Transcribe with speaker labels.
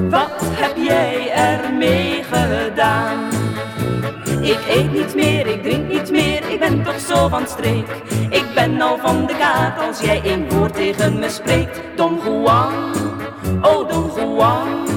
Speaker 1: Wat heb jij ermee gedaan? Ik eet niet meer, ik drink niet meer, ik ben toch zo van streek. Ik ben nou van de kaart als jij één woord tegen me spreekt. Don Juan, oh Don Juan.